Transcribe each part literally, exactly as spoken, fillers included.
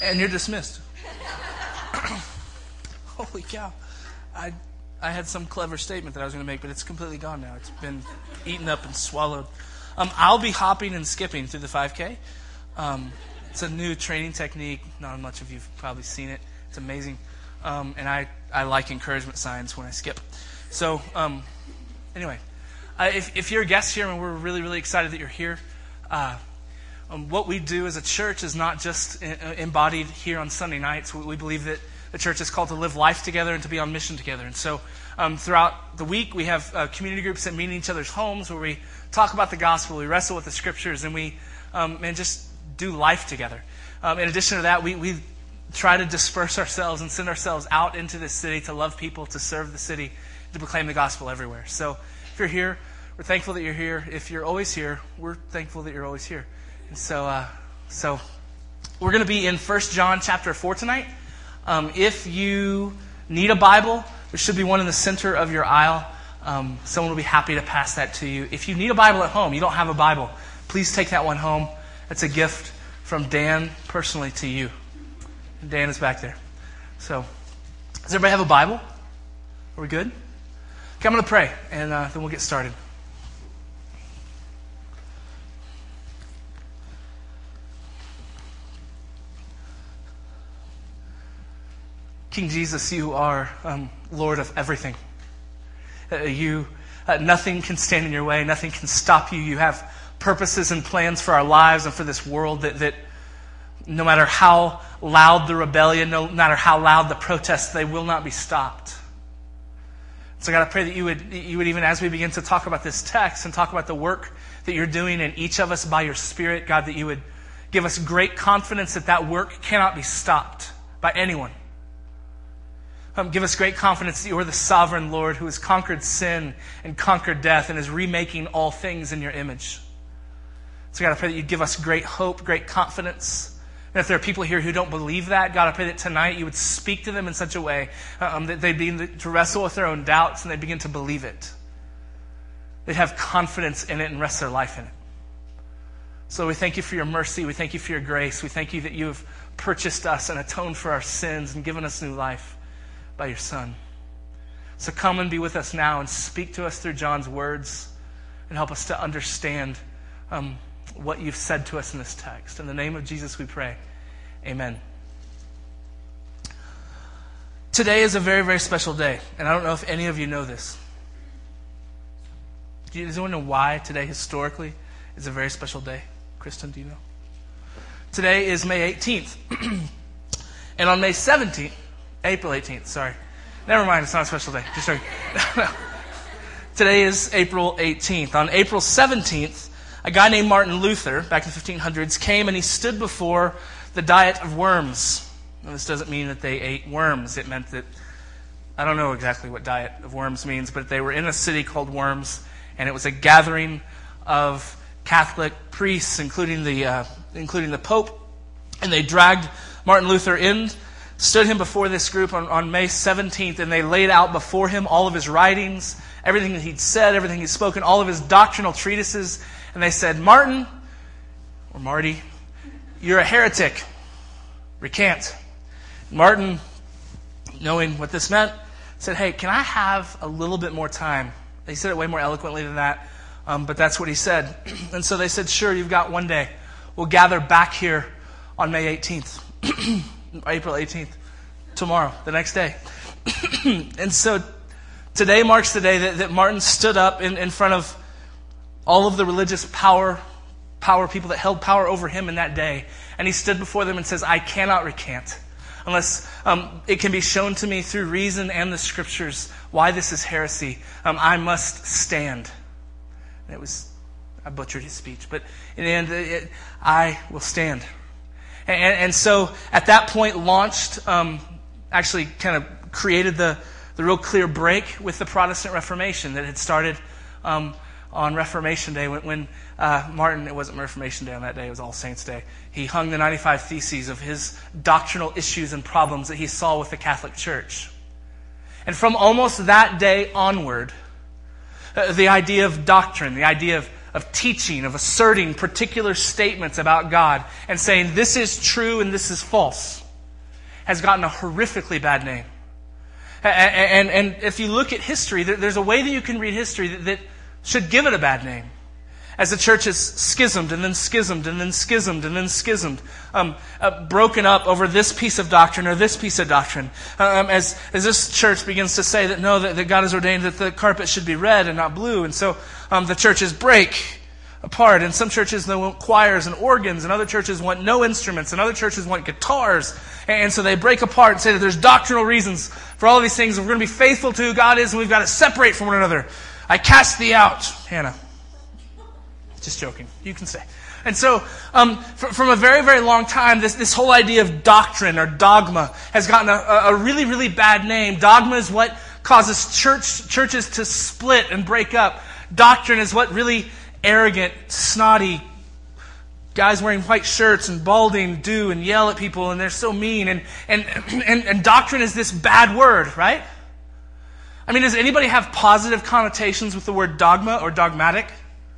And you're dismissed. Holy cow. I I had some clever statement that I was going to make, but it's completely gone now. It's been eaten up and swallowed. Um, I'll be hopping and skipping through the five K. Um, it's a new training technique. Not much of you've probably seen it. It's amazing. Um, and I, I like encouragement signs when I skip. So um, anyway, uh, if, if you're a guest here, and we're really, really excited that you're here, uh, um, what we do as a church is not just in, uh, embodied here on Sunday nights. We, we believe that the church is called to live life together and to be on mission together. And so um, throughout the week, we have uh, community groups that meet in each other's homes where we talk about the gospel, we wrestle with the scriptures, and we um, and just do life together. Um, in addition to that, we, we try to disperse ourselves and send ourselves out into the city to love people, to serve the city, to proclaim the gospel everywhere. So if you're here, we're thankful that you're here. If you're always here, we're thankful that you're always here. And so, uh, so we're going to be in First John chapter four tonight. Um, if you need a Bible, there should be one in the center of your aisle. Um, someone will be happy to pass that to you. If you need a Bible at home, you don't have a Bible, please take that one home. It's a gift from Dan personally to you. Dan is back there. So, does everybody have a Bible? Are we good? Okay, I'm going to pray, and uh, then we'll get started. King Jesus, you are um, Lord of everything. Uh, you, uh, nothing can stand in your way. Nothing can stop you. You have purposes and plans for our lives and for this world that, that no matter how loud the rebellion, no matter how loud the protests, they will not be stopped. So God, I pray that you would, you would even as we begin to talk about this text and talk about the work that you're doing in each of us by your Spirit, God, that you would give us great confidence that that work cannot be stopped by anyone. Um, give us great confidence that you are the sovereign Lord who has conquered sin and conquered death and is remaking all things in your image. So God, I pray that you'd give us great hope, great confidence. And if there are people here who don't believe that, God, I pray that tonight you would speak to them in such a way um, that they'd begin to wrestle with their own doubts and they'd begin to believe it. They'd have confidence in it and rest their life in it. So we thank you for your mercy. We thank you for your grace. We thank you that you have purchased us and atoned for our sins and given us new life by your Son. So come and be with us now and speak to us through John's words and help us to understand um, what you've said to us in this text. In the name of Jesus we pray. Amen. Today is a very, very special day, and I don't know if any of you know this. Does anyone know why today historically is a very special day? Kristen, do you know? Today is May eighteenth. And on May seventeenth, April eighteenth, sorry. Never mind, it's not a special day. Just sorry. Today is April eighteenth. On April seventeenth, a guy named Martin Luther, back in the fifteen hundreds, came and he stood before the Diet of Worms. Now, this doesn't mean that they ate worms. It meant that, I don't know exactly what Diet of Worms means, but they were in a city called Worms, and it was a gathering of Catholic priests, including the uh, including the Pope, and they dragged Martin Luther in, stood him before this group on, on May seventeenth, and they laid out before him all of his writings, everything that he'd said, everything he'd spoken, all of his doctrinal treatises, and they said, Martin, or Marty, you're a heretic. Recant. Martin, knowing what this meant, said, hey, can I have a little bit more time? He said it way more eloquently than that, um, but that's what he said. And so they said, sure, you've got one day. We'll gather back here on May eighteenth. April eighteenth, tomorrow, the next day. And so today marks the day that, that Martin stood up in, in front of all of the religious power, power people that held power over him in that day. And he stood before them and says, I cannot recant unless um, it can be shown to me through reason and the scriptures why this is heresy. Um, I must stand. And it was, I butchered his speech, but in the end, it, I will stand. And, and so at that point launched, um, actually kind of created the, the real clear break with the Protestant Reformation that had started um, on Reformation Day when, when uh, Martin, it wasn't Reformation Day on that day, it was All Saints Day. He hung the ninety-five Theses of his doctrinal issues and problems that he saw with the Catholic Church. And from almost that day onward, uh, the idea of doctrine, the idea of of teaching, of asserting particular statements about God and saying this is true and this is false has gotten a horrifically bad name. And, and, and if you look at history, there's a way that you can read history that, that should give it a bad name. As the church has schismed and then schismed and then schismed and then schismed, um, uh, broken up over this piece of doctrine or this piece of doctrine. Um, as, as this church begins to say that no, that, that God has ordained that the carpet should be red and not blue. And so um, the churches break apart. And some churches they want choirs and organs, and other churches want no instruments, and other churches want guitars. And so they break apart and say that there's doctrinal reasons for all of these things. And we're going to be faithful to who God is, and we've got to separate from one another. I cast thee out, Hannah. Just joking. You can say. And so, um, from, from a very, very long time, this, this whole idea of doctrine or dogma has gotten a, a really, really bad name. Dogma is what causes church churches to split and break up. Doctrine is what really arrogant, snotty guys wearing white shirts and balding do and yell at people, and they're so mean. And and and, and doctrine is this bad word, right? I mean, does anybody have positive connotations with the word dogma or dogmatic?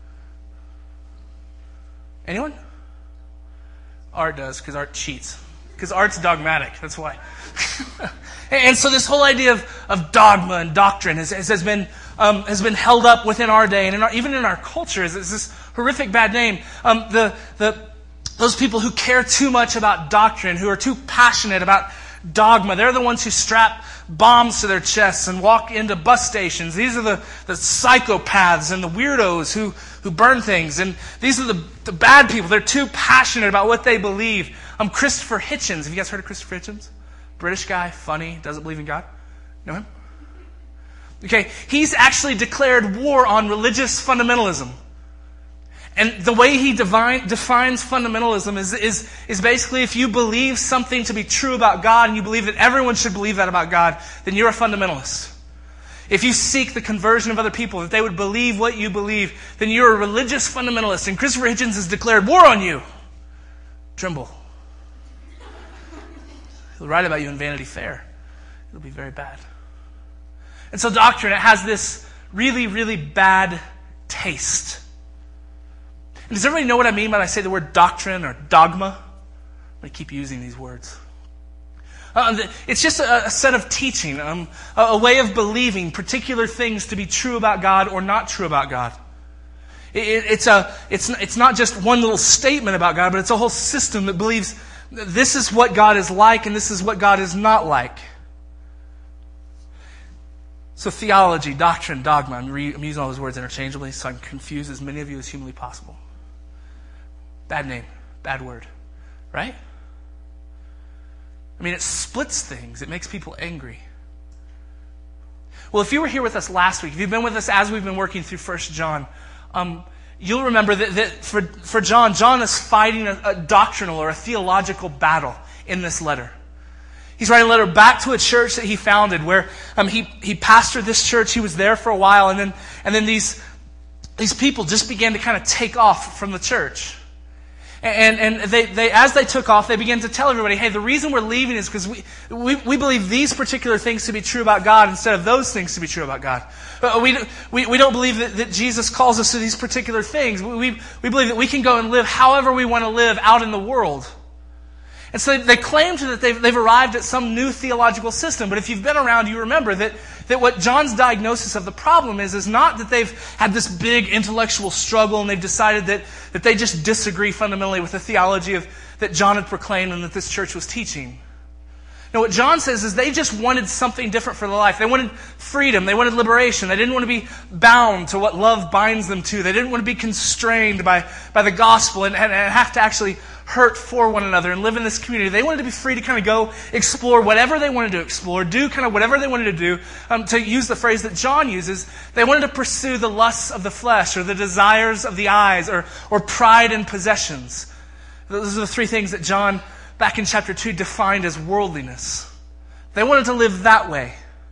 Anyone? Art does, because art cheats. Because art's dogmatic, that's why. And so this whole idea of, of dogma and doctrine has, has, been, um, has been held up within our day, and in our, even in our culture, is this horrific bad name. Um, the, the, those people who care too much about doctrine, who are too passionate about dogma, they're the ones who strap bombs to their chests and walk into bus stations. These are the, the psychopaths and the weirdos who, who burn things. And these are the, the bad people. They're too passionate about what they believe. Um, Christopher Hitchens. Have you guys heard of Christopher Hitchens? British guy, funny, doesn't believe in God. Know him? Okay, he's actually declared war on religious fundamentalism. And the way he divine, defines fundamentalism is, is, is basically if you believe something to be true about God and you believe that everyone should believe that about God, then you're a fundamentalist. If you seek the conversion of other people, that they would believe what you believe, then you're a religious fundamentalist. And Christopher Hitchens has declared war on you. Tremble. He'll write about you in Vanity Fair. It'll be very bad. And so doctrine, it has this really, really bad taste. And does everybody know what I mean when I say the word doctrine or dogma? I'm going to keep using these words. Uh, it's just a, a set of teaching, um, a, a way of believing particular things to be true about God or not true about God. It, it, it's, a, it's, it's not just one little statement about God, but it's a whole system that believes this is what God is like and this is what God is not like. So theology, doctrine, dogma, I'm, re- I'm using all those words interchangeably so I can confuse as many of you as humanly possible. Bad name, bad word, right? I mean, it splits things. It makes people angry. Well, if you were here with us last week, if you've been with us as we've been working through First John, um, you'll remember that, that for, for John, John is fighting a, a doctrinal or a theological battle in this letter. He's writing a letter back to a church that he founded where um, he, he pastored this church. He was there for a while, and then and then these, these people just began to kind of take off from the church. And and they, they as they took off, they began to tell everybody, hey, the reason we're leaving is because we, we we believe these particular things to be true about God instead of those things to be true about God. Uh, we, we we don't believe that, that Jesus calls us to these particular things. We, we we believe that we can go and live however we want to live out in the world. And so they claim to that they've, they've arrived at some new theological system. But if you've been around, you remember that, that what John's diagnosis of the problem is, is not that they've had this big intellectual struggle and they've decided that, that they just disagree fundamentally with the theology of, that John had proclaimed and that this church was teaching. No, what John says is they just wanted something different for their life. They wanted freedom. They wanted liberation. They didn't want to be bound to what love binds them to. They didn't want to be constrained by, by the gospel and, and, and have to actually hurt for one another and live in this community. They wanted to be free to kind of go explore whatever they wanted to explore, do kind of whatever they wanted to do. Um, to use the phrase that John uses, they wanted to pursue the lusts of the flesh or the desires of the eyes or, or pride in possessions. Those are the three things that John, back in chapter two, defined as worldliness. They wanted to live that way.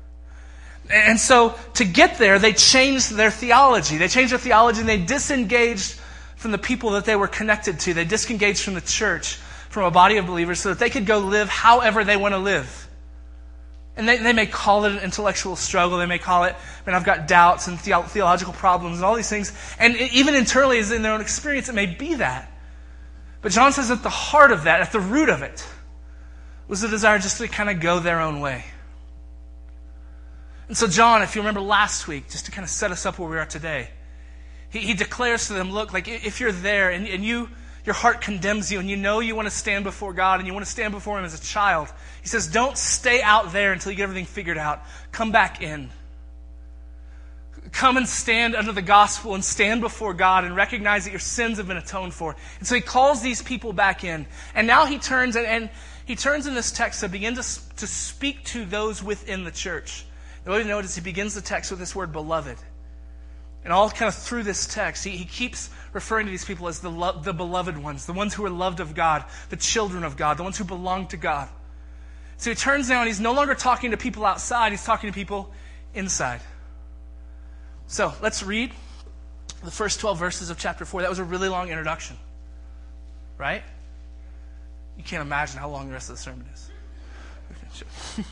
And so to get there, they changed their theology. They changed their theology and they disengaged from the people that they were connected to. They disengaged from the church, from a body of believers, so that they could go live however they want to live. And they, they may call it an intellectual struggle. They may call it, I mean, I've got doubts and the- theological problems and all these things. And even internally, as in their own experience, it may be that. But John says at the heart of that, at the root of it, was the desire just to kind of go their own way. And so John, if you remember last week, just to kind of set us up where we are today, he, he declares to them, look, like if you're there and, and you... your heart condemns you and you know you want to stand before God and you want to stand before Him as a child. He says, don't stay out there until you get everything figured out. Come back in. Come and stand under the gospel and stand before God and recognize that your sins have been atoned for. And so He calls these people back in. And now He turns and, and He turns in this text to begin to, to speak to those within the church. The way we notice He begins the text with this word, beloved. And all kind of through this text, he, he keeps referring to these people as the, lo- the beloved ones, the ones who are loved of God, the children of God, the ones who belong to God. So he turns now and he's no longer talking to people outside, he's talking to people inside. So let's read the first twelve verses of chapter four. That was a really long introduction, right? You can't imagine how long the rest of the sermon is. Okay, sure.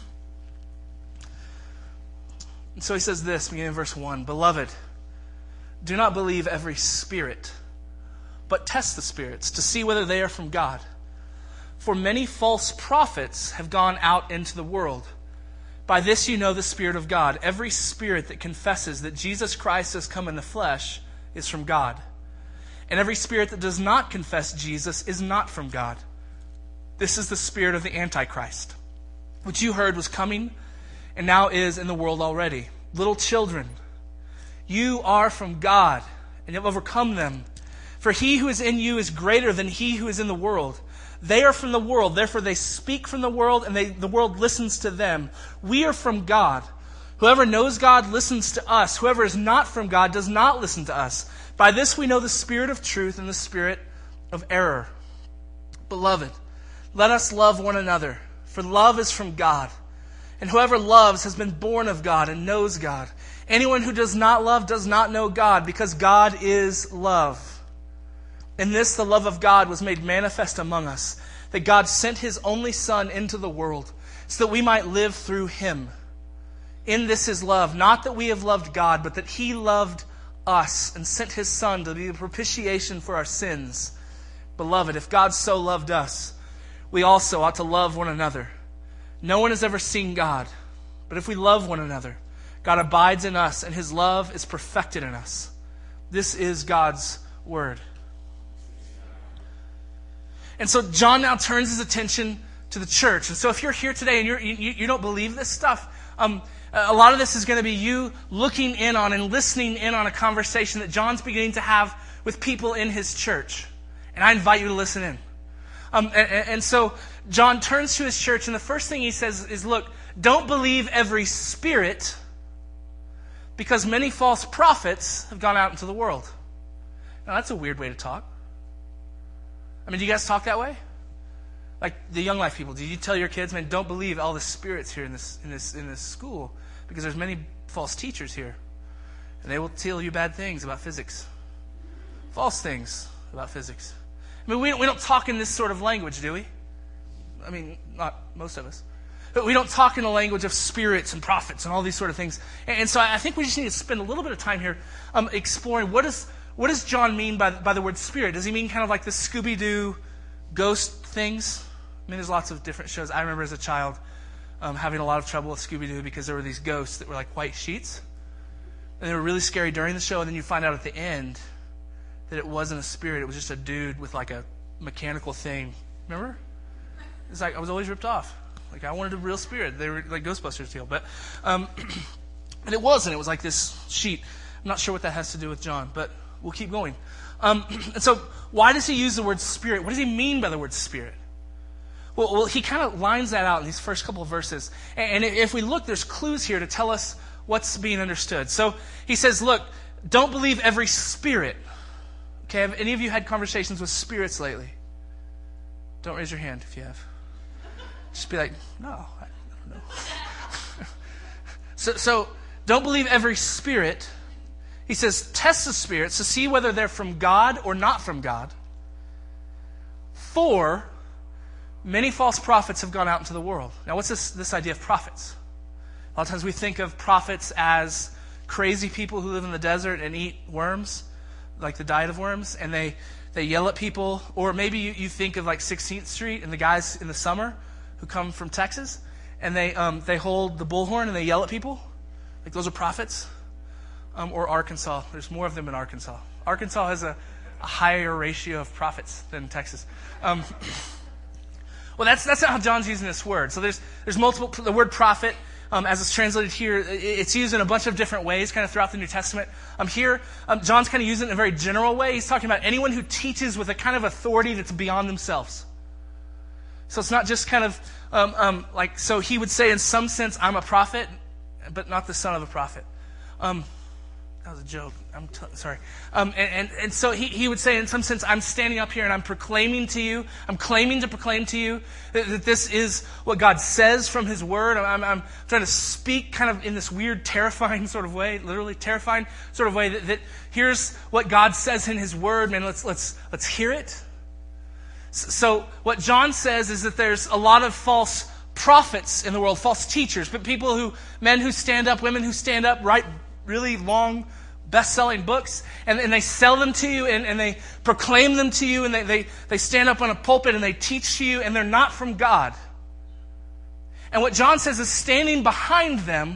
And so he says this, beginning in verse one, Beloved, do not believe every spirit, but test the spirits to see whether they are from God. For many false prophets have gone out into the world. By this you know the Spirit of God. Every spirit that confesses that Jesus Christ has come in the flesh is from God. And every spirit that does not confess Jesus is not from God. This is the spirit of the Antichrist, which you heard was coming and now is in the world already. Little children, you are from God, and you have overcome them. For he who is in you is greater than he who is in the world. They are from the world, therefore they speak from the world, and they, the world listens to them. We are from God. Whoever knows God listens to us. Whoever is not from God does not listen to us. By this we know the spirit of truth and the spirit of error. Beloved, let us love one another, for love is from God. And whoever loves has been born of God and knows God. Anyone who does not love does not know God, because God is love. In this the love of God was made manifest among us, that God sent His only Son into the world, so that we might live through Him. In this is love, not that we have loved God, but that He loved us and sent His Son to be the propitiation for our sins. Beloved, if God so loved us, we also ought to love one another. No one has ever seen God, but if we love one another, God abides in us, and His love is perfected in us. This is God's word. And so John now turns his attention to the church. And so if you're here today and you're, you, you don't believe this stuff, um, a lot of this is going to be you looking in on and listening in on a conversation that John's beginning to have with people in his church. And I invite you to listen in. Um, and, and so John turns to his church, and the first thing he says is, look, don't believe every spirit, because many false prophets have gone out into the world. Now, that's a weird way to talk. I mean, do you guys talk that way? Like the Young Life people, do you tell your kids, man, don't believe all the spirits here in this in this in this school, because there's many false teachers here, and they will tell you bad things about physics, false things about physics. I mean, we we don't talk in this sort of language, do we? I mean, not most of us. But we don't talk in the language of spirits and prophets and all these sort of things. And, and so I think we just need to spend a little bit of time here um, exploring what is what does John mean by by the word spirit? Does he mean kind of like the Scooby-Doo ghost things? I mean, there's lots of different shows. I remember as a child um, having a lot of trouble with Scooby-Doo because there were these ghosts that were like white sheets. And they were really scary during the show, and then you find out at the end that it wasn't a spirit. It was just a dude with like a mechanical thing. Remember? It's like I was always ripped off. Like I wanted a real spirit. They were like Ghostbusters deal. But, um, and it wasn't. It was like this sheet. I'm not sure what that has to do with John, but we'll keep going. Um, and so why does he use the word spirit? What does he mean by the word spirit? Well, well he kind of lines that out in these first couple of verses. And, and if we look, there's clues here to tell us what's being understood. So he says, look, don't believe every spirit. Okay, have any of you had conversations with spirits lately? Don't raise your hand if you have. Just be like, no, I don't know. so, so don't believe every spirit. He says, test the spirits to see whether they're from God or not from God. For many false prophets have gone out into the world. Now, what's this, this idea of prophets? A lot of times we think of prophets as crazy people who live in the desert and eat worms, like the diet of worms, and they, they yell at people. Or maybe you, you think of like sixteenth Street and the guys in the summer who come from Texas, and they um, they hold the bullhorn and they yell at people. Like those are prophets. Um, or Arkansas. There's more of them in Arkansas. Arkansas has a, a higher ratio of prophets than Texas. Um, well, that's that's not how John's using this word. So there's there's multiple. The word prophet, um, as it's translated here, it's used in a bunch of different ways, kind of throughout the New Testament. Um, here, um, John's kind of using it in a very general way. He's talking about anyone who teaches with a kind of authority that's beyond themselves. So it's not just kind of um, um, like, so he would say in some sense, I'm a prophet, but not the son of a prophet. Um, that was a joke. I'm t- sorry. Um, and, and, and so he, he would say in some sense, I'm standing up here and I'm proclaiming to you, I'm claiming to proclaim to you that, that this is what God says from his word. I'm, I'm trying to speak kind of in this weird, terrifying sort of way, literally terrifying sort of way that, that here's what God says in his word, man, let's, let's, let's hear it. So what John says is that there's a lot of false prophets in the world, false teachers, but people who, men who stand up, women who stand up, write really long, best-selling books, and, and they sell them to you, and, and they proclaim them to you, and they, they, they stand up on a pulpit and they teach to you, and they're not from God. And what John says is standing behind them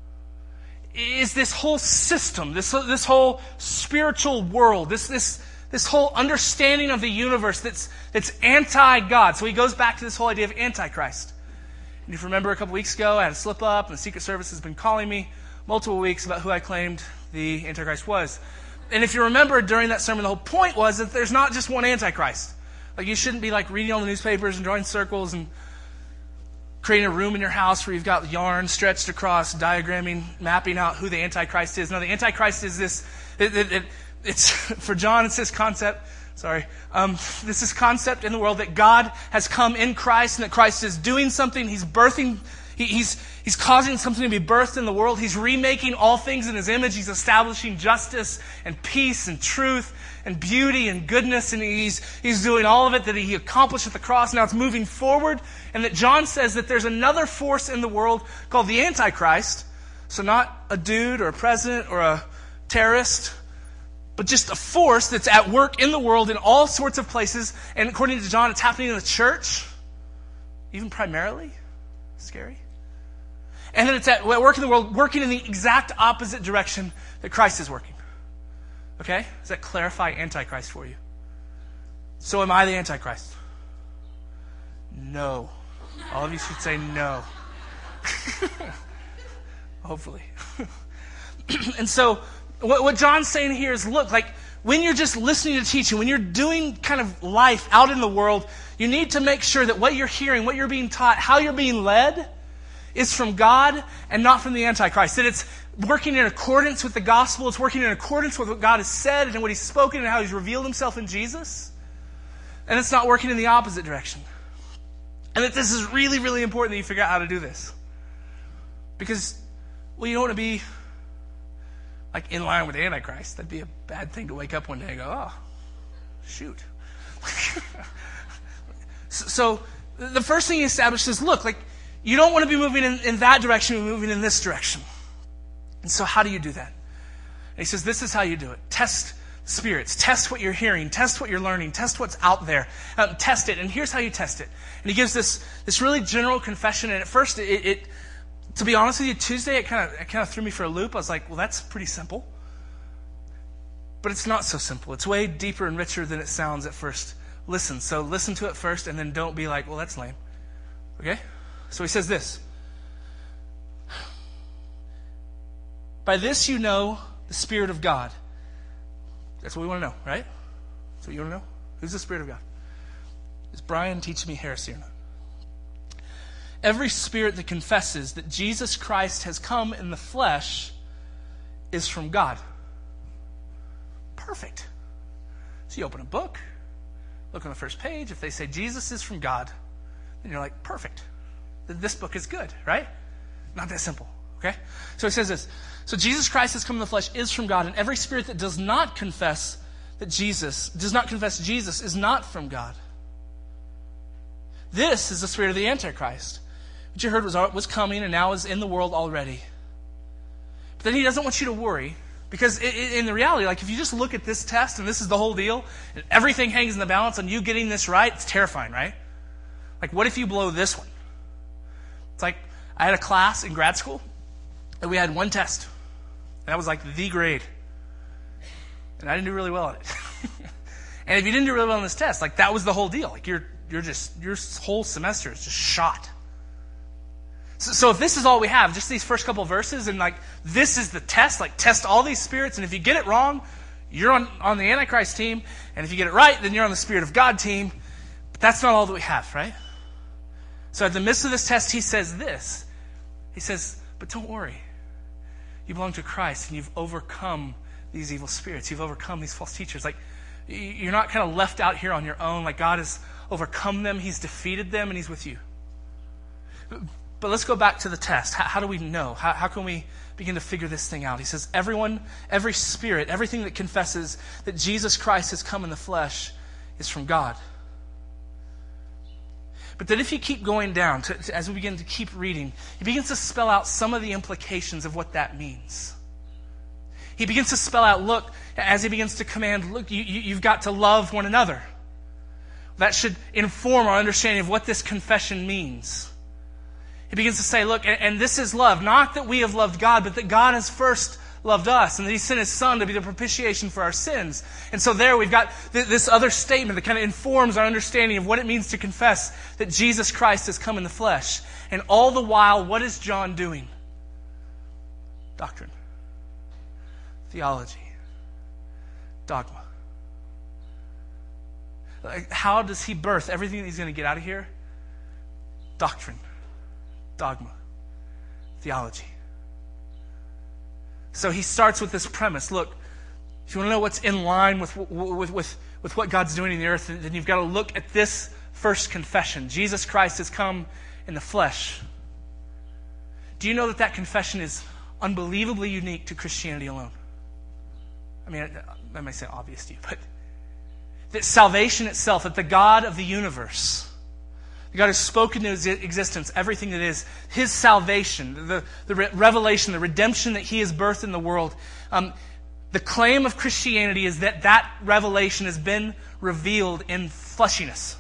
is this whole system, this, this whole spiritual world, this, this, this whole understanding of the universe that's, that's anti-God. So he goes back to this whole idea of Antichrist. And if you remember a couple weeks ago, I had a slip-up, and the Secret Service has been calling me multiple weeks about who I claimed the Antichrist was. And if you remember during that sermon, the whole point was that there's not just one Antichrist. Like you shouldn't be like reading all the newspapers and drawing circles and creating a room in your house where you've got yarn stretched across, diagramming, mapping out who the Antichrist is. No, the Antichrist is this, it, it, it, it's, for John, it's this concept, sorry, um, this is concept in the world that God has come in Christ and that Christ is doing something, he's birthing, he, he's He's causing something to be birthed in the world. He's remaking all things in his image. He's establishing justice and peace and truth and beauty and goodness. And he's, he's doing all of it that he accomplished at the cross. Now it's moving forward. And that John says that there's another force in the world called the Antichrist. So not a dude or a president or a terrorist, but just a force that's at work in the world in all sorts of places. And according to John, it's happening in the church, even primarily. Scary. And then it's at work in the world, working in the exact opposite direction that Christ is working. Okay? Does that clarify Antichrist for you? So am I the Antichrist? No. All of you should say no. Hopefully. And so what, what John's saying here is, look, like when you're just listening to teaching, when you're doing kind of life out in the world, you need to make sure that what you're hearing, what you're being taught, how you're being led, is from God and not from the Antichrist. That it's working in accordance with the gospel. It's working in accordance with what God has said and what he's spoken and how he's revealed himself in Jesus. And it's not working in the opposite direction. And that this is really, really important that you figure out how to do this. Because, well, you don't want to be like in line with the Antichrist. That'd be a bad thing to wake up one day and go, oh, shoot. So the first thing he establishes, look, like, you don't want to be moving in, in that direction, you're moving in this direction. And so how do you do that? And he says, this is how you do it. Test spirits. Test what you're hearing. Test what you're learning. Test what's out there. Um, test it. And here's how you test it. And he gives this, this really general confession. And at first, it, it to be honest with you, Tuesday, it kind of it kind of threw me for a loop. I was like, well, that's pretty simple. But it's not so simple. It's way deeper and richer than it sounds at first. Listen. So listen to it first, and then don't be like, well, that's lame. Okay? So he says this. By this you know the Spirit of God. That's what we want to know, right? That's what you want to know? Who's the Spirit of God? Is Brian teaching me heresy or not? Every spirit that confesses that Jesus Christ has come in the flesh is from God. Perfect. So you open a book, look on the first page. If they say Jesus is from God, then you're like, perfect. This book is good, right? Not that simple, okay? So he says this. So Jesus Christ has come in the flesh is from God, and every spirit that does not confess that Jesus, does not confess Jesus, is not from God. This is the spirit of the Antichrist, what you heard was, was coming and now is in the world already. But then he doesn't want you to worry, because in the reality, like if you just look at this test and this is the whole deal, and everything hangs in the balance on you getting this right, it's terrifying, right? Like what if you blow this one? It's like I had a class in grad school and we had one test. And that was like the grade. And I didn't do really well at it. And if you didn't do really well on this test, like that was the whole deal. Like you're you're just your whole semester is just shot. So, so if this is all we have, just these first couple verses, and like this is the test, like test all these spirits, and if you get it wrong, you're on, on the Antichrist team, and if you get it right, then you're on the Spirit of God team. But that's not all that we have, right? So at the midst of this test, he says this. He says, but don't worry. You belong to Christ, and you've overcome these evil spirits. You've overcome these false teachers. Like, you're not kind of left out here on your own. Like, God has overcome them. He's defeated them, and he's with you. But let's go back to the test. How, how do we know? How, how can we begin to figure this thing out? He says, everyone, every spirit, everything that confesses that Jesus Christ has come in the flesh is from God. But then if you keep going down, to, to, as we begin to keep reading, he begins to spell out some of the implications of what that means. He begins to spell out, look, as he begins to command, look, you, you, you've got to love one another. That should inform our understanding of what this confession means. He begins to say, look, and, and this is love, not that we have loved God, but that God has first loved us, and that he sent his Son to be the propitiation for our sins. And so there we've got th- this other statement that kind of informs our understanding of what it means to confess that Jesus Christ has come in the flesh. And all the while, what is John doing? Doctrine. Theology. Dogma. Like, how does he birth everything that he's going to get out of here? Doctrine. Dogma. Theology. So he starts with this premise. Look, if you want to know what's in line with, with, with, with what God's doing in the earth, then you've got to look at this first confession. Jesus Christ has come in the flesh. Do you know that that confession is unbelievably unique to Christianity alone? I mean, I might say obvious to you, but that salvation itself, that the God of the universe, the God who's spoken into existence everything that is, his salvation, the, the re- revelation, the redemption that he has birthed in the world. Um, the claim of Christianity is that that revelation has been revealed in fleshiness,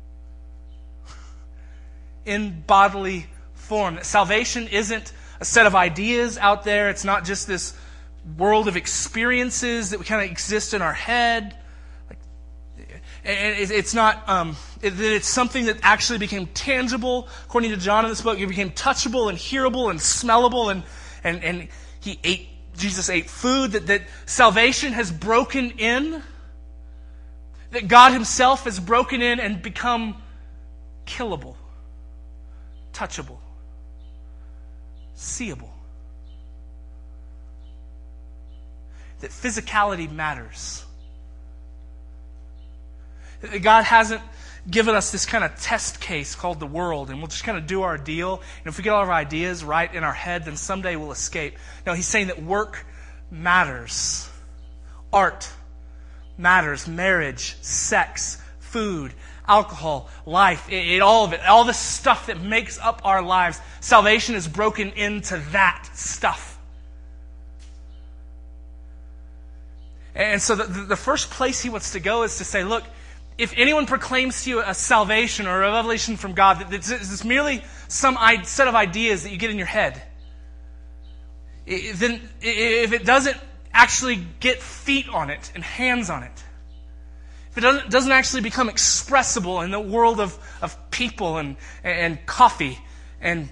in bodily form. That salvation isn't a set of ideas out there. It's not just this world of experiences that we kind of exist in our head. And it's not, um, it, it's something that actually became tangible. According to John in this book, it became touchable and hearable and smellable, and, and, and he ate, Jesus ate food, that, that salvation has broken in, that God himself has broken in and become killable, touchable, seeable. That physicality matters. God hasn't given us this kind of test case called the world, and we'll just kind of do our deal. And if we get all of our ideas right in our head, then someday we'll escape. No, he's saying that work matters. Art matters. Marriage, sex, food, alcohol, life, it, it, all of it, all the stuff that makes up our lives. Salvation is broken into that stuff. And so the, the first place he wants to go is to say, look, if anyone proclaims to you a salvation or a revelation from God, that it's merely some set of ideas that you get in your head, then if it doesn't actually get feet on it and hands on it, if it doesn't, doesn't actually become expressible in the world of, of people and, and coffee and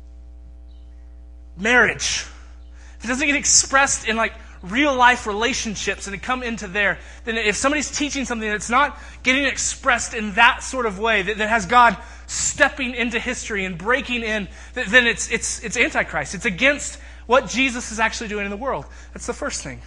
marriage, if it doesn't get expressed in like real life relationships and to come into there, then if somebody's teaching something that's not getting expressed in that sort of way, that, that has God stepping into history and breaking in, then it's it's it's Antichrist. It's against what Jesus is actually doing in the world. That's the first thing.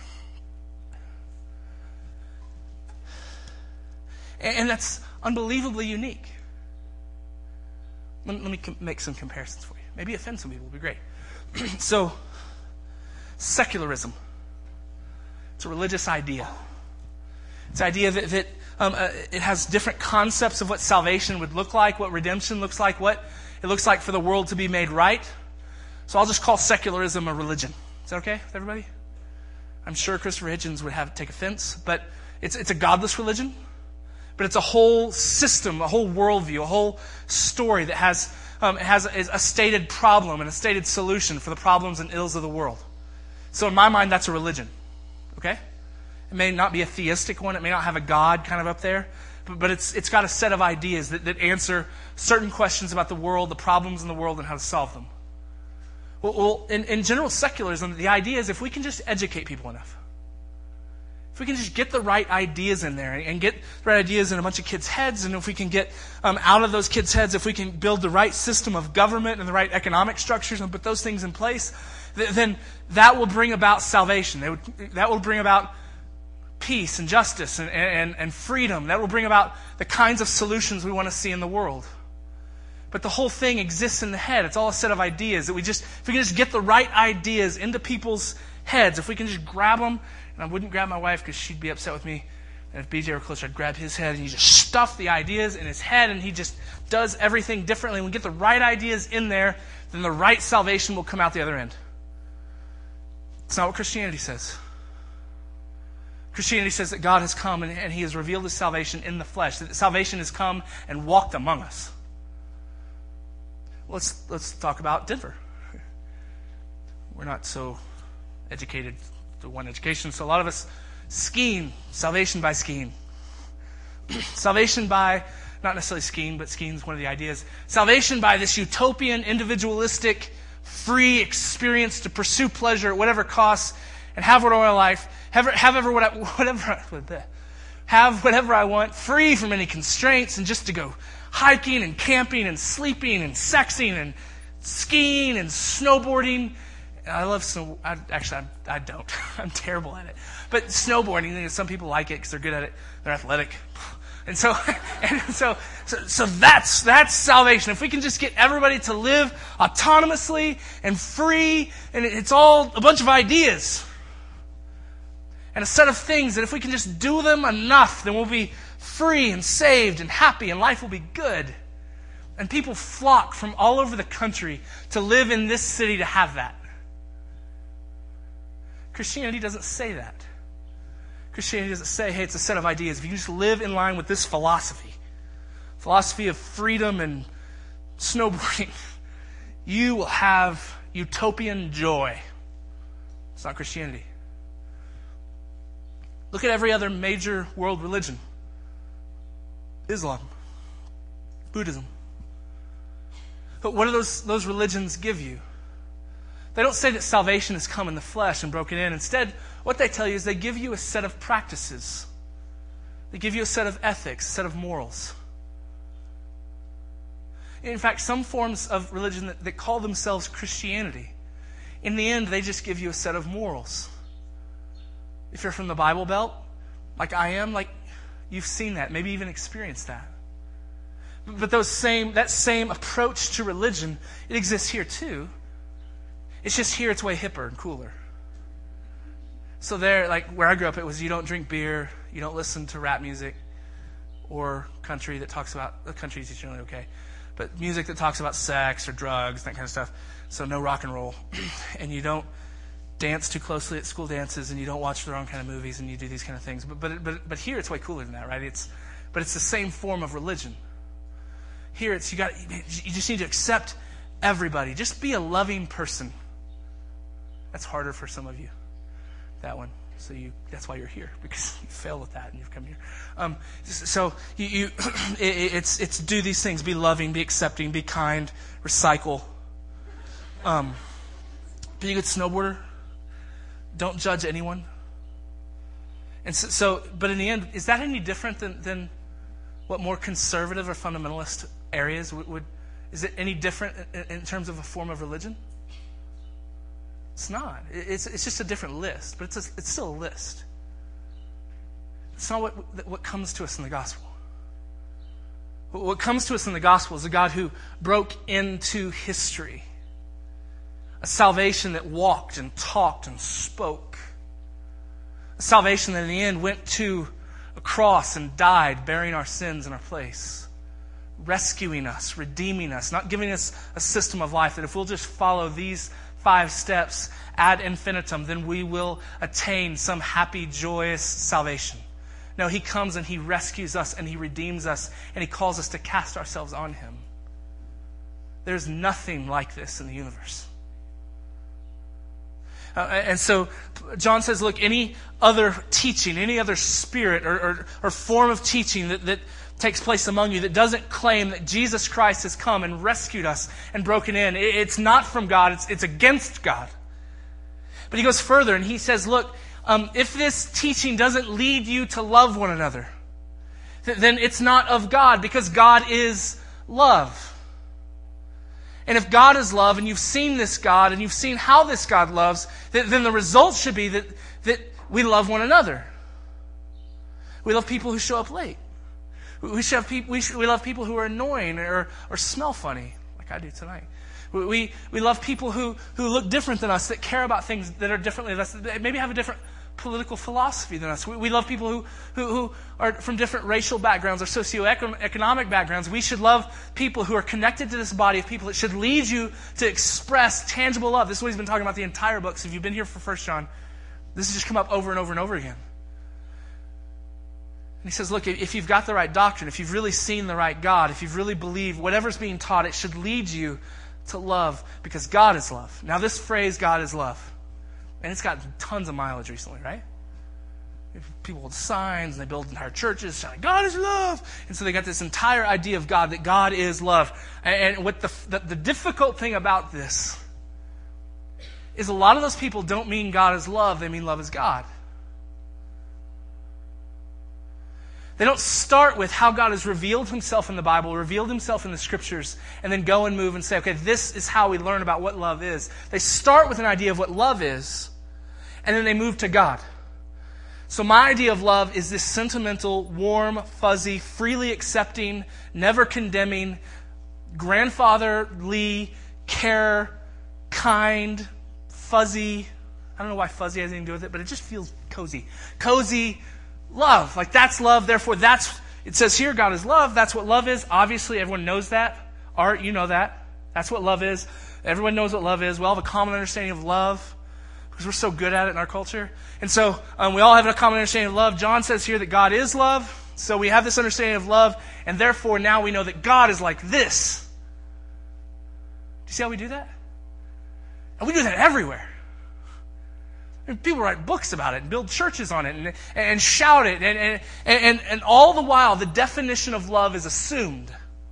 And, and that's unbelievably unique. Let, let me com- make some comparisons for you. Maybe offend some people would be great. So, secularism. It's a religious idea. It's an idea that, that um, uh, it has different concepts of what salvation would look like, what redemption looks like, what it looks like for the world to be made right. So I'll just call secularism a religion. Is that okay with everybody? I'm sure Christopher Hitchens would have take offense, but it's it's a godless religion. But it's a whole system, a whole worldview, a whole story that has um, has a, a stated problem and a stated solution for the problems and ills of the world. So in my mind, that's a religion. Okay? It may not be a theistic one. It may not have a God kind of up there. But, but it's it's got a set of ideas that, that answer certain questions about the world, the problems in the world, and how to solve them. Well, well in, in general secularism, the idea is if we can just educate people enough, if we can just get the right ideas in there and get the right ideas in a bunch of kids' heads, and if we can get um, out of those kids' heads, if we can build the right system of government and the right economic structures and put those things in place, th- then that will bring about salvation. They would, that will bring about peace and justice and, and, and freedom. That will bring about the kinds of solutions we want to see in the world. But the whole thing exists in the head. It's all a set of ideas that we just, if we can just get the right ideas into people's heads, if we can just grab them. And I wouldn't grab my wife because she'd be upset with me. And if B J were closer, I'd grab his head and he just stuff the ideas in his head and he just does everything differently. When we get the right ideas in there, then the right salvation will come out the other end. It's not what Christianity says. Christianity says that God has come and, and he has revealed his salvation in the flesh. That salvation has come and walked among us. Let's, let's talk about Denver. We're not so educated. The one education. So a lot of us skiing, salvation by skiing. Salvation by, not necessarily skiing, but skiing is one of the ideas. Salvation by this utopian, individualistic, free experience to pursue pleasure at whatever cost and have whatever life, have, have ever whatever, whatever, have whatever I want, free from any constraints, and just to go hiking and camping and sleeping and sexing and skiing and snowboarding. I love snow. I, actually, I, I don't. I'm terrible at it. But snowboarding, you know, some people like it because they're good at it. They're athletic, and so, and so, so, so that's that's salvation. If we can just get everybody to live autonomously and free, and it's all a bunch of ideas and a set of things that if we can just do them enough, then we'll be free and saved and happy, and life will be good. And people flock from all over the country to live in this city to have that. Christianity doesn't say that. Christianity doesn't say, hey, it's a set of ideas. If you just live in line with this philosophy, philosophy of freedom and snowboarding, you will have utopian joy. It's not Christianity. Look at every other major world religion. Islam, Buddhism. But what do those, those religions give you? They don't say that salvation has come in the flesh and broken in. Instead, what they tell you is they give you a set of practices. They give you a set of ethics, a set of morals. In fact, some forms of religion that, that call themselves Christianity, in the end, they just give you a set of morals. If you're from the Bible Belt, like I am, like you've seen that, maybe even experienced that. But those same that same approach to religion, it exists here too. It's just here it's way hipper and cooler. So there, like where I grew up, it was you don't drink beer, you don't listen to rap music or country that talks about, the country's generally okay, but music that talks about sex or drugs, that kind of stuff. So no rock and roll. And you don't dance too closely at school dances, and you don't watch the wrong kind of movies, and you do these kind of things. But but but but here it's way cooler than that, right? It's but it's the same form of religion. Here it's you got you just need to accept everybody. Just be a loving person. That's harder for some of you, that one. So you that's why you're here, because you failed at that and you've come here. Um, so you, you it, it's it's do these things: be loving, be accepting, be kind, recycle. Um, be a good snowboarder. Don't judge anyone. And so, so, but in the end, is that any different than, than what more conservative or fundamentalist areas would? would is it any different in, in terms of a form of religion? It's not. It's it's just a different list, but it's a, it's still a list. It's not what what comes to us in the gospel. What comes to us in the gospel is a God who broke into history. A salvation that walked and talked and spoke. A salvation that in the end went to a cross and died, bearing our sins in our place. rescuing us, redeeming us, not giving us a system of life that if we'll just follow these five steps ad infinitum, then we will attain some happy, joyous salvation. No, he comes and he rescues us and he redeems us and he calls us to cast ourselves on him. There's nothing like this in the universe. Uh, and so John says, look, any other teaching, any other spirit or, or, or form of teaching that, that takes place among you that doesn't claim that Jesus Christ has come and rescued us and broken in, it's not from God, it's, it's against God. But he goes further and he says, look, um, if this teaching doesn't lead you to love one another, th- then it's not of God, because God is love. And if God is love, and you've seen this God, and you've seen how this God loves, th- then the result should be that, that we love one another. We love people who show up late. We, should have people, we, should, we love people who are annoying or, or smell funny, like I do tonight. We, we, we love people who, who look different than us, that care about things that are differently than us, that maybe have a different political philosophy than us. We, we love people who, who, who are from different racial backgrounds or socioeconomic backgrounds. We should love people who are connected to this body of people. It should lead you to express tangible love. This is what he's been talking about the entire book. So if you've been here for First John, this has just come up over and over and over again. And he says, look, if you've got the right doctrine, if you've really seen the right God, if you've really believed whatever's being taught, it should lead you to love, because God is love. Now this phrase, God is love, and it's gotten tons of mileage recently, right? People with signs, and they build entire churches shouting, God is love. And so they got this entire idea of God, that God is love. And what the, the, the difficult thing about this is a lot of those people don't mean God is love, they mean love is God. They don't start with how God has revealed himself in the Bible, revealed himself in the scriptures, and then go and move and say, okay, this is how we learn about what love is. They start with an idea of what love is, and then they move to God. So my idea of love is this sentimental, warm, fuzzy, freely accepting, never condemning, grandfatherly, care, kind, fuzzy. I don't know why fuzzy has anything to do with it, but it just feels cozy. Cozy love. Like that's love, therefore that's, it says here God is love. That's what love is. Obviously everyone knows that. Art, you know that. That's what love is. Everyone knows what love is. We all have a common understanding of love, because we're so good at it in our culture. And so um, we all have a common understanding of love. John says here that God is love. So we have this understanding of love, and therefore now we know that God is like this. Do you see how we do that? And we do that everywhere. I mean, people write books about it and build churches on it and, and shout it. And, and, and, and all the while, the definition of love is assumed.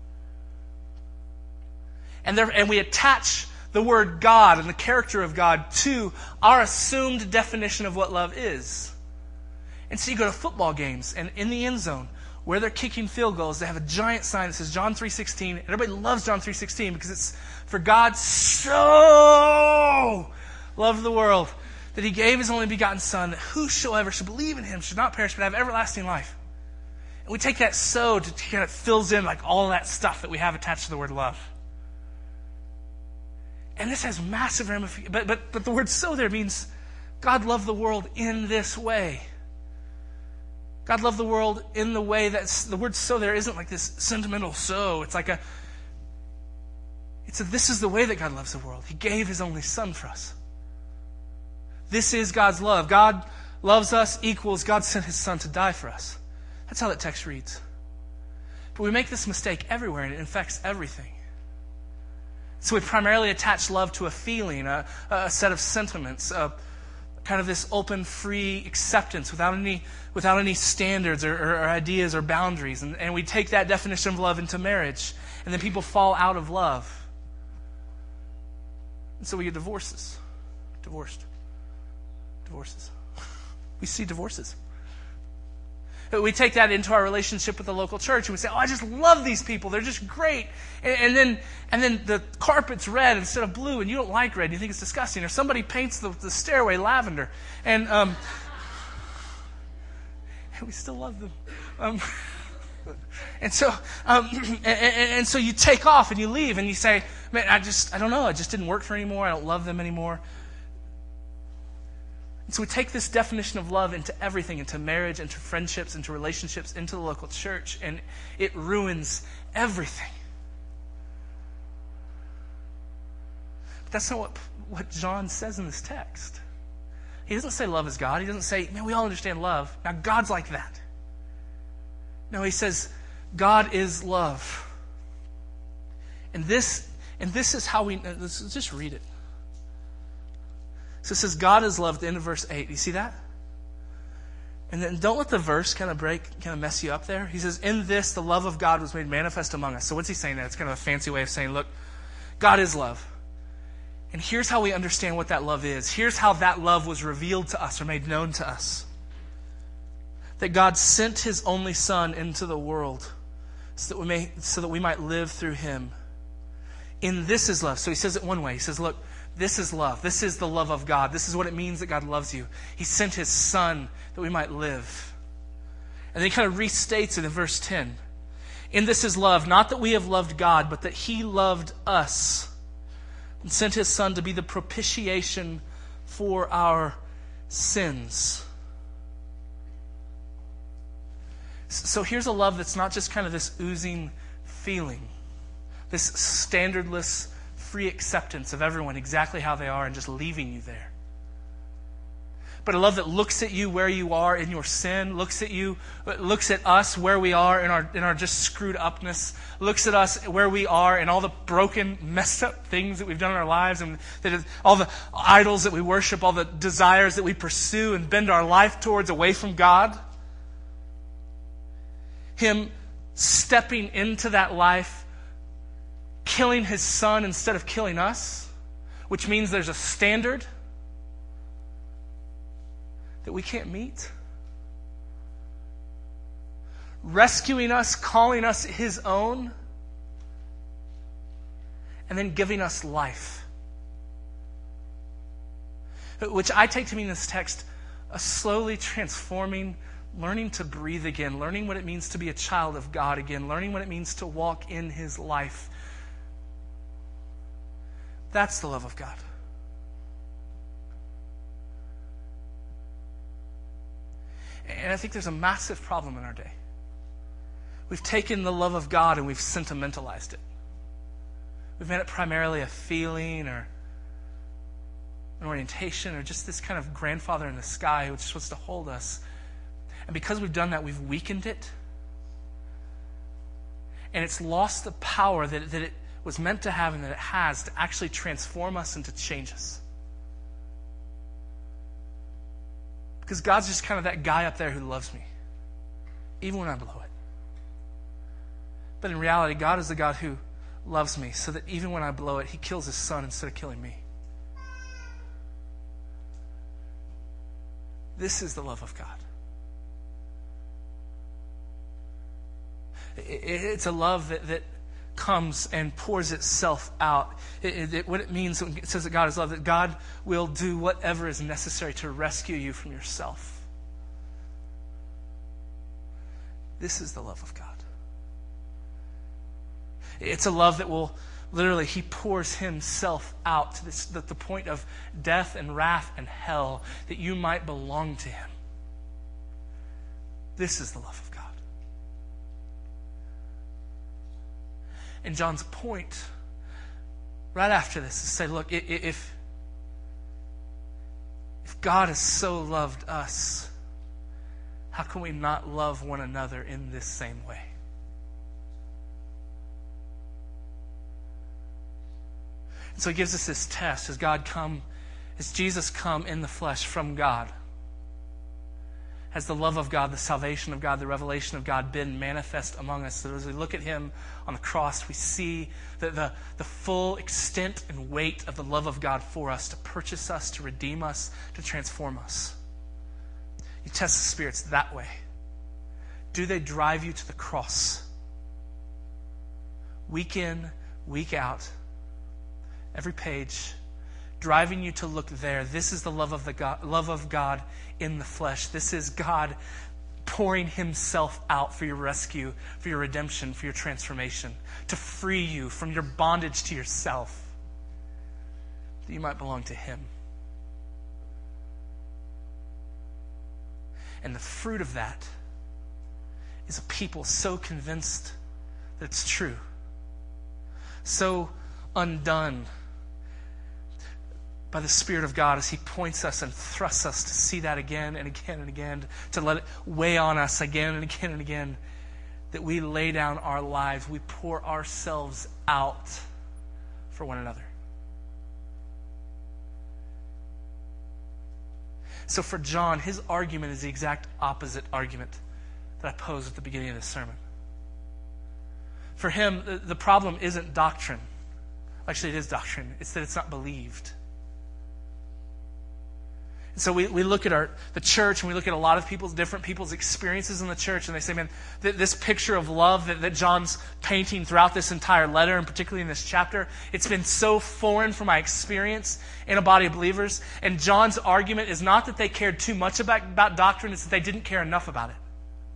And, there, and we attach the word God and the character of God to our assumed definition of what love is. And so you go to football games, and in the end zone, where they're kicking field goals, they have a giant sign that says John three sixteen. And everybody loves John three sixteen because it's, for God so loved the world that he gave his only begotten Son, that whosoever should believe in him should not perish but have everlasting life. And we take that so to kind of fills in like all that stuff that we have attached to the word love. And this has massive ramifications. But, but, but the word so there means God loved the world in this way. God loved the world in the way that's, the word so there isn't like this sentimental so. It's like a, it's a, this is the way that God loves the world. He gave his only Son for us. This is God's love. God loves us equals God sent his Son to die for us. That's how that text reads. But we make this mistake everywhere, and it infects everything. So we primarily attach love to a feeling, a, a set of sentiments, a, kind of this open, free acceptance without any without any standards or, or, or ideas or boundaries. And, and we take that definition of love into marriage, and then people fall out of love. And so we get divorces. Divorced. Divorces. We see divorces. We take that into our relationship with the local church, and we say, oh, I just love these people. They're just great. And, and then and then the carpet's red instead of blue, and you don't like red. You think it's disgusting. Or somebody paints the, the stairway lavender. And, um, and we still love them. Um, and so um, and, and, and so you take off and you leave, and you say, man, I just, I don't know. It just didn't work for anymore. I don't love them anymore. And so we take this definition of love into everything, into marriage, into friendships, into relationships, into the local church, and it ruins everything. But that's not what, what John says in this text. He doesn't say love is God. He doesn't say, man, we all understand love. Now, God's like that. No, he says, God is love. And this, and this is how we, let's just read it. So it says, God is love at the end of verse eight. You see that? And then don't let the verse kind of break, kind of mess you up there. He says, in this, the love of God was made manifest among us. So what's he saying there? It's kind of a fancy way of saying, look, God is love. And here's how we understand what that love is. Here's how that love was revealed to us or made known to us. That God sent his only Son into the world so that we may, so that we might live through him. In this is love. So he says it one way. He says, look, this is love. This is the love of God. This is what it means that God loves you. He sent his Son that we might live. And then he kind of restates it in verse ten. In this is love, not that we have loved God, but that he loved us and sent his Son to be the propitiation for our sins. So here's a love that's not just kind of this oozing feeling, this standardless free acceptance of everyone exactly how they are and just leaving you there. But a love that looks at you where you are in your sin, looks at you, looks at us where we are in our in our just screwed upness, looks at us where we are in all the broken, messed up things that we've done in our lives, and that is, all the idols that we worship, all the desires that we pursue and bend our life towards away from God. Him stepping into that life, killing his Son instead of killing us, which means there's a standard that we can't meet. Rescuing us, calling us his own, and then giving us life. Which I take to mean in this text, a slowly transforming, learning to breathe again, learning what it means to be a child of God again, learning what it means to walk in his life. That's the love of God. And I think there's a massive problem in our day. We've taken the love of God and we've sentimentalized it. We've made it primarily a feeling or an orientation or just this kind of grandfather in the sky who just wants to hold us. And because we've done that, we've weakened it. And it's lost the power that, that it was meant to have and that it has to actually transform us and to change us. Because God's just kind of that guy up there who loves me, even when I blow it. But in reality, God is the God who loves me so that even when I blow it, he kills his Son instead of killing me. This is the love of God. It's a love that, that comes and pours itself out. It, it, what it means when it says that God is love, that God will do whatever is necessary to rescue you from yourself. This is the love of God. It's a love that will literally, he pours himself out to this, the, the point of death and wrath and hell that you might belong to him. This is the love of God. And John's point right after this is say, look, if, if God has so loved us, how can we not love one another in this same way? And so he gives us this test. Has God come, has Jesus come in the flesh from God? Has the love of God, the salvation of God, the revelation of God been manifest among us? So that as we look at him on the cross, we see the, the, the full extent and weight of the love of God for us, to purchase us, to redeem us, to transform us. You test the spirits that way. Do they drive you to the cross? Week in, week out, every page, driving you to look there. This is the love of the God, love of God in the flesh. This is God pouring himself out for your rescue, for your redemption, for your transformation, to free you from your bondage to yourself, that you might belong to him. And the fruit of that is a people so convinced It's true. So undone by the Spirit of God as He points us and thrusts us to see that again and again and again, to let it weigh on us again and again and again, that we lay down our lives, we pour ourselves out for one another. So for John, his argument is the exact opposite argument that I posed at the beginning of this sermon. For him, the, the problem isn't doctrine. Actually, it is doctrine. It's that it's not believed. And so we, we look at our the church, and we look at a lot of people's different people's experiences in the church, and they say, man, th- this picture of love that, that John's painting throughout this entire letter, and particularly in this chapter, it's been so foreign from my experience in a body of believers. And John's argument is not that they cared too much about, about doctrine, it's that they didn't care enough about it.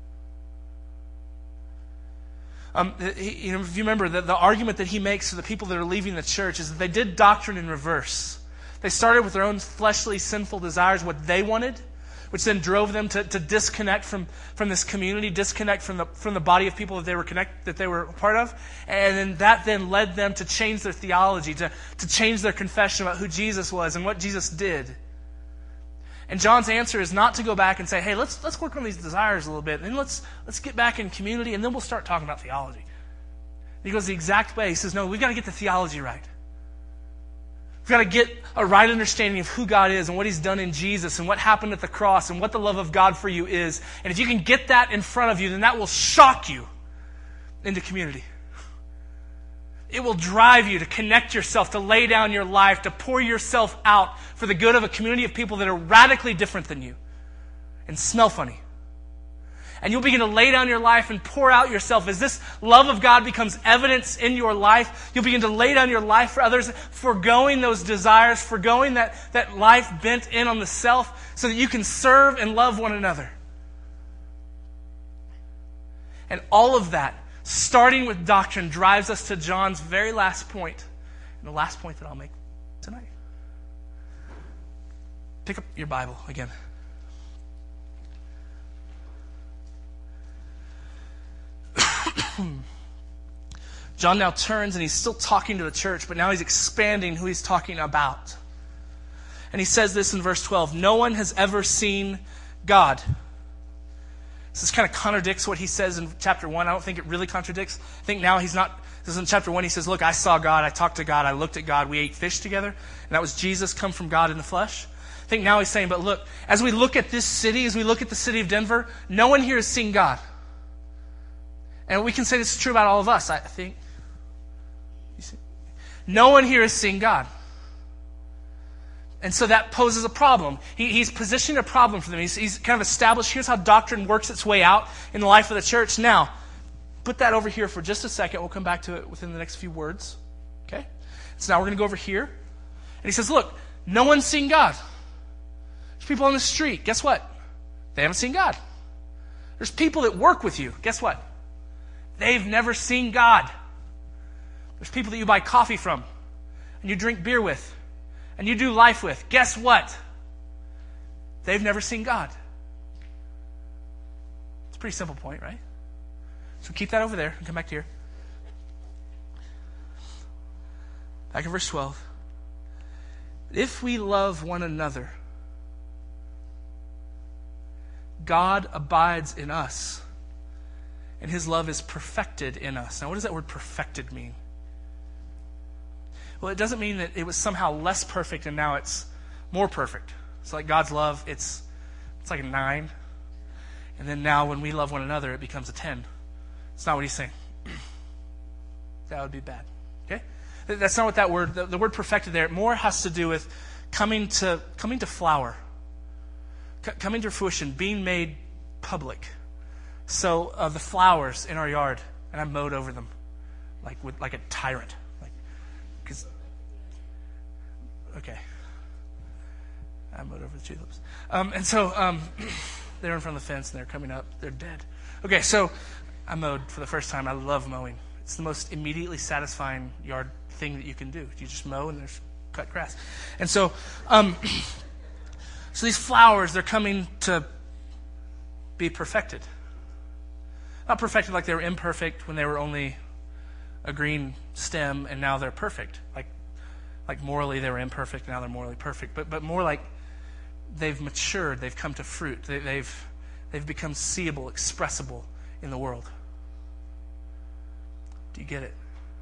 Um, he, you know, if you remember, the, the argument that he makes to the people that are leaving the church is that they did doctrine in reverse. They started with their own fleshly, sinful desires, what they wanted, which then drove them to, to disconnect from, from this community, disconnect from the from the body of people that they were connect that they were a part of, and then that then led them to change their theology, to to change their confession about who Jesus was and what Jesus did. And John's answer is not to go back and say, hey, let's let's work on these desires a little bit, and then let's let's get back in community, and then we'll start talking about theology. He goes the exact way. He says, no, we've got to get the theology right. We've got to get a right understanding of who God is and what He's done in Jesus and what happened at the cross and what the love of God for you is. And if you can get that in front of you, then that will shock you into community. It will drive you to connect yourself, to lay down your life, to pour yourself out for the good of a community of people that are radically different than you and smell funny. And you'll begin to lay down your life and pour out yourself. As this love of God becomes evidence in your life, you'll begin to lay down your life for others, forgoing those desires, forgoing that, that life bent in on the self, so that you can serve and love one another. And all of that, starting with doctrine, drives us to John's very last point, and the last point that I'll make tonight. Pick up your Bible again. John now turns and he's still talking to the church, but now he's expanding who he's talking about. And he says this in verse twelve, no one has ever seen God. This kind of contradicts what he says in chapter one. I don't think it really contradicts. I think now he's not, this is in chapter one, he says, look, I saw God, I talked to God, I looked at God, we ate fish together, and that was Jesus come from God in the flesh. I think now he's saying, but look, as we look at this city, as we look at the city of Denver, no one here has seen God. And we can say this is true about all of us, I think. No one here has seen God. And so that poses a problem. He, he's positioning a problem for them. He's, he's kind of established, here's how doctrine works its way out in the life of the church. Now, put that over here for just a second. We'll come back to it within the next few words. Okay? So now we're going to go over here. And he says, look, no one's seen God. There's people on the street. Guess what? They haven't seen God. There's people that work with you. Guess what? They've never seen God. There's people that you buy coffee from and you drink beer with and you do life with. Guess what? They've never seen God. It's a pretty simple point, right? So keep that over there and come back to here. Back in verse twelve. If we love one another, God abides in us, and His love is perfected in us. Now, what does that word perfected mean? Well, it doesn't mean that it was somehow less perfect and now it's more perfect. It's like God's love, it's it's like a nine. And then now when we love one another, it becomes a ten. It's not what he's saying. That would be bad. Okay? That's not what that word, the, the word perfected there, more has to do with coming to coming to flower. C- coming to fruition, being made public. So uh, the flowers in our yard, and I mowed over them like with like a tyrant. Like, cause, okay. I mowed over the tulips. Um, and so um, they're in front of the fence, and they're coming up. They're dead. Okay, so I mowed for the first time. I love mowing. It's the most immediately satisfying yard thing that you can do. You just mow, and there's cut grass. And so, um, so these flowers, they're coming to be perfected. Not perfected like they were imperfect when they were only a green stem and now they're perfect. Like, like morally they were imperfect and now they're morally perfect. But but more like they've matured, they've come to fruit, they, they've they've become seeable, expressible in the world. Do you get it?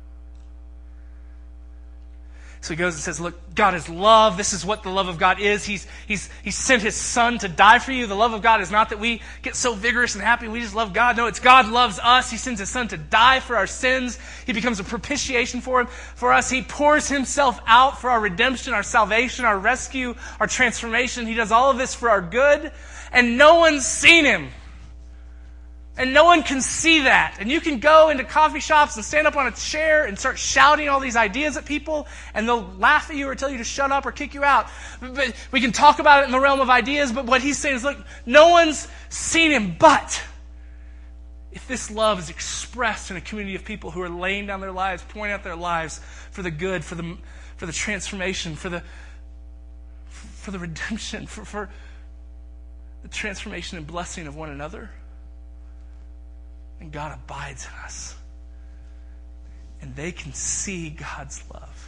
So he goes and says, look, God is love. This is what the love of God is. He's, he's, he sent his son to die for you. The love of God is not that we get so vigorous and happy and we just love God. No, it's God loves us. He sends his son to die for our sins. He becomes a propitiation for him, for us. He pours himself out for our redemption, our salvation, our rescue, our transformation. He does all of this for our good. And no one's seen him. And no one can see that. And you can go into coffee shops and stand up on a chair and start shouting all these ideas at people, and they'll laugh at you or tell you to shut up or kick you out. But we can talk about it in the realm of ideas, but what he's saying is, look, no one's seen him. But if this love is expressed in a community of people who are laying down their lives, pouring out their lives for the good, for the for the transformation, for the for the redemption, for, for the transformation and blessing of one another, and God abides in us. And they can see God's love.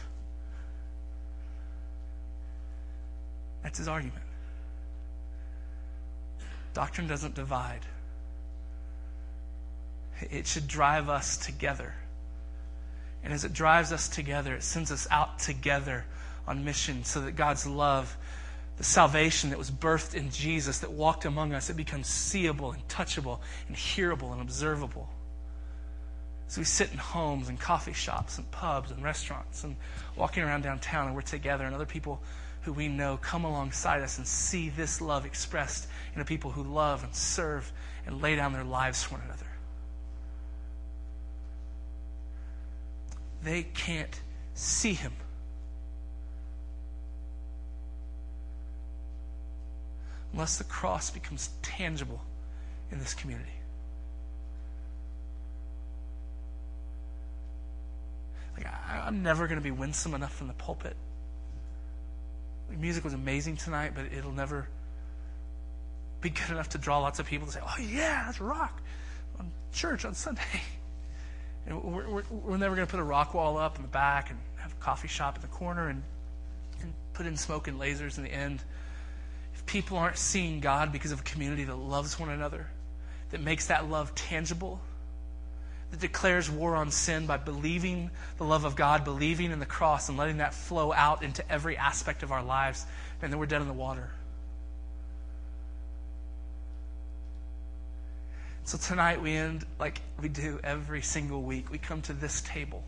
That's his argument. Doctrine doesn't divide. It should drive us together. And as it drives us together, it sends us out together on mission so that God's love, the salvation that was birthed in Jesus, that walked among us, it becomes seeable and touchable and hearable and observable. So we sit in homes and coffee shops and pubs and restaurants and walking around downtown, and we're together, and other people who we know come alongside us and see this love expressed in a people who love and serve and lay down their lives for one another. They can't see him. Unless the cross becomes tangible in this community. Like, I, I'm never going to be winsome enough from the pulpit. Like, music was amazing tonight, but it'll never be good enough to draw lots of people to say, oh yeah, that's rock on church on Sunday. And we're, we're, we're never going to put a rock wall up in the back and have a coffee shop in the corner and, and put in smoke and lasers in the end. People aren't seeing God because of a community that loves one another, that makes that love tangible, that declares war on sin by believing the love of God, believing in the cross, and letting that flow out into every aspect of our lives, and then we're dead in the water. So tonight we end like we do every single week. We come to this table.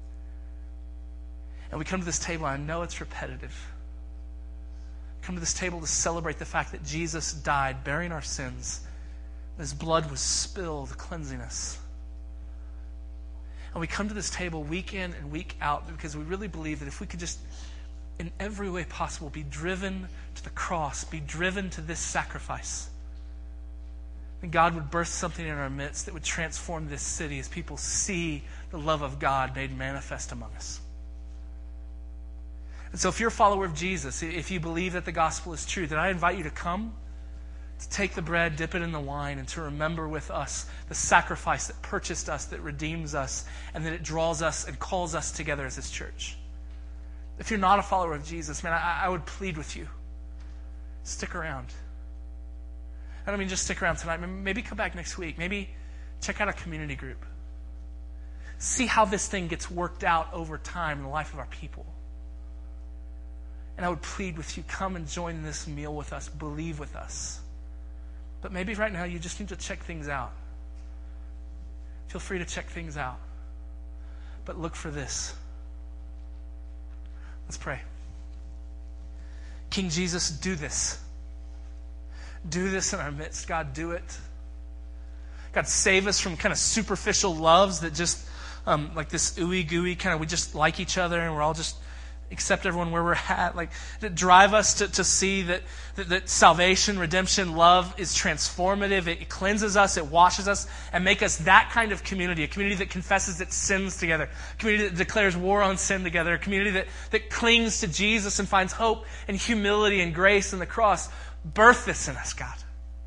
And we come to this table, and I know it's repetitive. Come to this table to celebrate the fact that Jesus died, bearing our sins. His blood was spilled, cleansing us. And we come to this table week in and week out because we really believe that if we could just, in every way possible, be driven to the cross, be driven to this sacrifice, then God would birth something in our midst that would transform this city as people see the love of God made manifest among us. And so if you're a follower of Jesus, if you believe that the gospel is true, then I invite you to come, to take the bread, dip it in the wine, and to remember with us the sacrifice that purchased us, that redeems us, and that it draws us and calls us together as this church. If you're not a follower of Jesus, man, I, I would plead with you. Stick around. I don't mean just stick around tonight. Maybe come back next week. Maybe check out a community group. See how this thing gets worked out over time in the life of our people. And I would plead with you, come and join this meal with us, believe with us. But maybe right now you just need to check things out. Feel free to check things out. But look for this. Let's pray. King Jesus, do this. Do this in our midst. God, do it. God, save us from kind of superficial loves that just, um, like this ooey gooey kind of, we just like each other and we're all just accept everyone where we're at. Like, that drive us to, to see that, that, that salvation, redemption, love is transformative. It cleanses us, it washes us, and make us that kind of community, a community that confesses its sins together, a community that declares war on sin together, a community that, that clings to Jesus and finds hope and humility and grace in the cross. Birth this in us, God.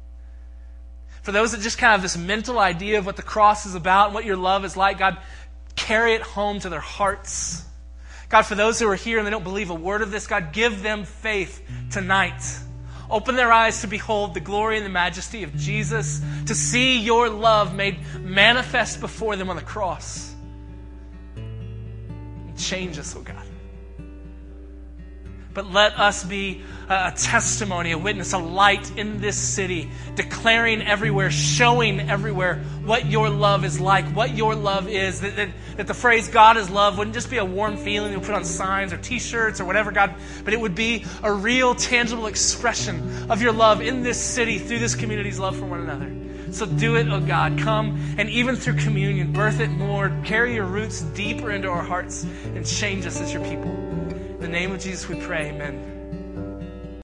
For those that just kind of have this mental idea of what the cross is about and what your love is like, God, carry it home to their hearts. God, for those who are here and they don't believe a word of this, God, give them faith tonight. Open their eyes to behold the glory and the majesty of Jesus, to see your love made manifest before them on the cross. And change us, oh God. But let us be a testimony, a witness, a light in this city, declaring everywhere, showing everywhere what your love is like, what your love is. That, that, that the phrase God is love wouldn't just be a warm feeling we put on signs or t-shirts or whatever, God, but it would be a real, tangible expression of your love in this city through this community's love for one another. So do it, oh God. Come, and even through communion, birth it more, carry your roots deeper into our hearts, and change us as your people. In the name of Jesus we pray, amen.